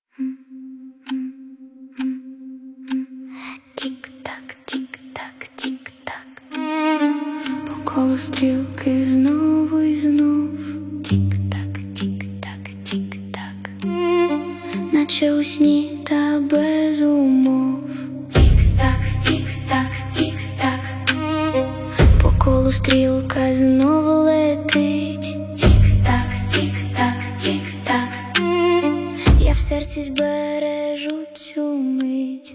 Тік-так, тік-так, тік-так. По колу стрілки знову і знов. Тік-так, тік-так, тік-так. Наче у сні та без умов. Тік-так, тік-так, тік-так. По колу стрілка знову летить. Тік-так, тік-так, тік-так. Я в серці збережу цю мить.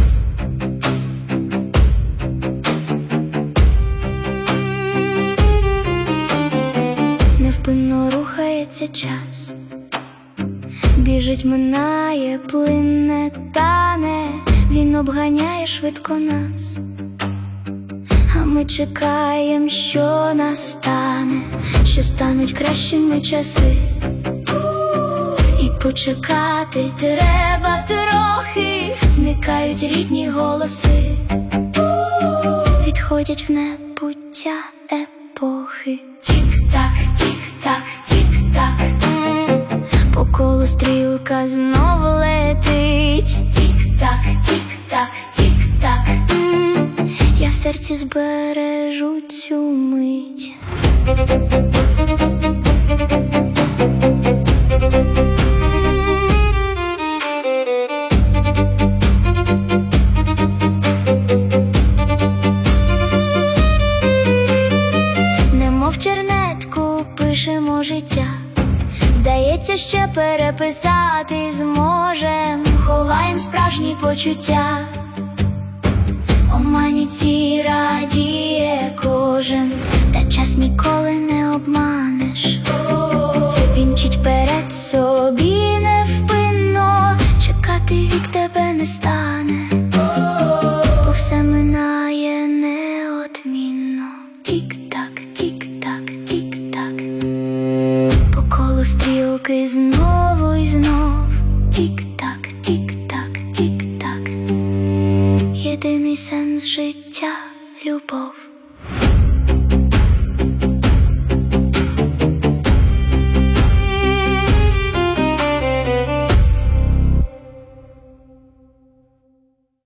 Невпинно рухається час, біжить, минає, плине, тане. Він обганяє швидко нас, а ми чекаєм, що настане, що стануть кращими часи. І почекати треба трохи, зникають рідні голоси, відходять в небуття епохи. Тік-так, тік-так, тік-так. По колу стрілка знову летить. Тік-так, тік-так, тік-так. Я в серці збережу цю мить. Немов чернетку пишемо життя, здається, ще переписати зможем. Ховаєм справжні почуття, оманіці радіє кожен, та час ніколи не обманеш. Він мчить перед собі невпинно, чекати вік тебе не стане, бо все минає неодмінно. Тік-так, тік-так, тік-так. По колу стрілки знову і знов. Тік-так, тік-так, тік-так. Єдиний сенс життя – любов.